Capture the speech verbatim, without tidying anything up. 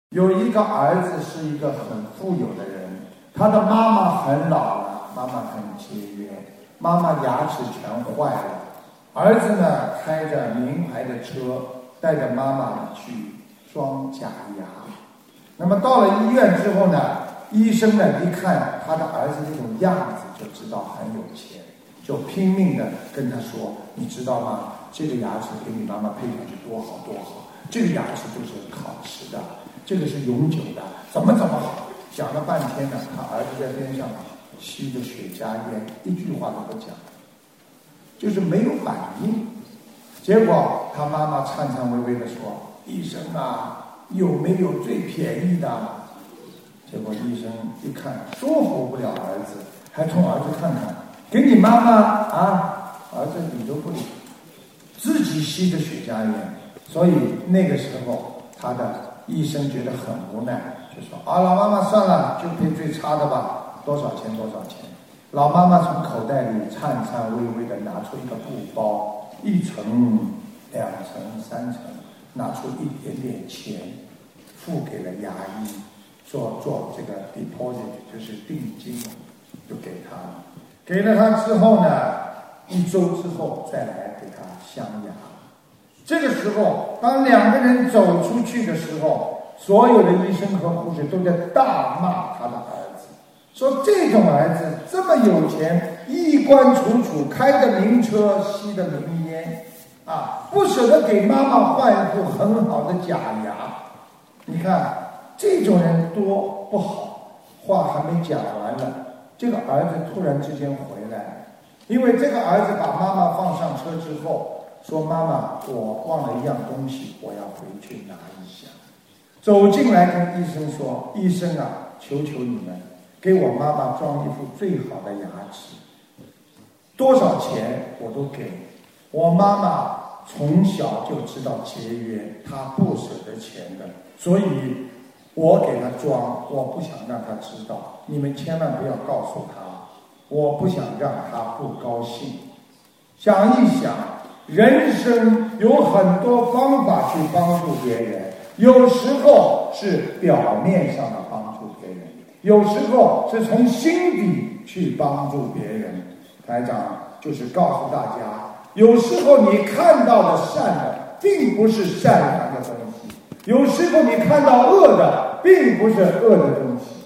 有一个儿子是一个很富有的人，他的妈妈很老了，妈妈很节约，妈妈牙齿全坏了。儿子呢，开着名牌的车，带着妈妈去装假牙。那么到了医院之后呢，医生呢一看他的儿子这种样子，就知道很有钱，就拼命的跟他说：“你知道吗？这个牙齿给你妈妈配上去多好多好，这个牙齿就是烤瓷的。”这个是永久的，怎么怎么好？讲了半天呢，他儿子在边上吸着雪茄烟，一句话都不讲，就是没有反应。结果他妈妈颤颤巍巍地说：“医生啊，有没有最便宜的？”结果医生一看，说服不了儿子，还冲儿子看看，给你妈妈啊，儿子理都不理，自己吸着雪茄烟。所以那个时候他的医生觉得很无奈，就说：“啊，老妈妈算了，就配最差的吧，多少钱多少钱。”老妈妈从口袋里颤颤巍巍地拿出一个布包，一层、两层、三层，拿出一点点钱，付给了牙医，做做这个 deposit， 就是定金，就给他了。给了他之后呢，一周之后再来给他镶牙。这个时候，当两个人走出去的时候，所有的医生和护士都在大骂他的儿子，说这种儿子这么有钱，衣冠楚楚，开着名车，吸着名烟，啊，不舍得给妈妈换一副很好的假牙。你看这种人多不好。话还没讲完呢，这个儿子突然之间回来了，因为这个儿子把妈妈放上车之后说：“妈妈，我忘了一样东西，我要回去拿一下。”走进来跟医生说：“医生啊，求求你们给我妈妈装一副最好的牙齿，多少钱我都给。我妈妈从小就知道节约，她不舍得钱的，所以我给她装，我不想让她知道。你们千万不要告诉她，我不想让她不高兴。”想一想，人生有很多方法去帮助别人，有时候是表面上的帮助别人，有时候是从心底去帮助别人。台长就是告诉大家，有时候你看到的善的并不是善良的东西，有时候你看到恶的并不是恶的东西。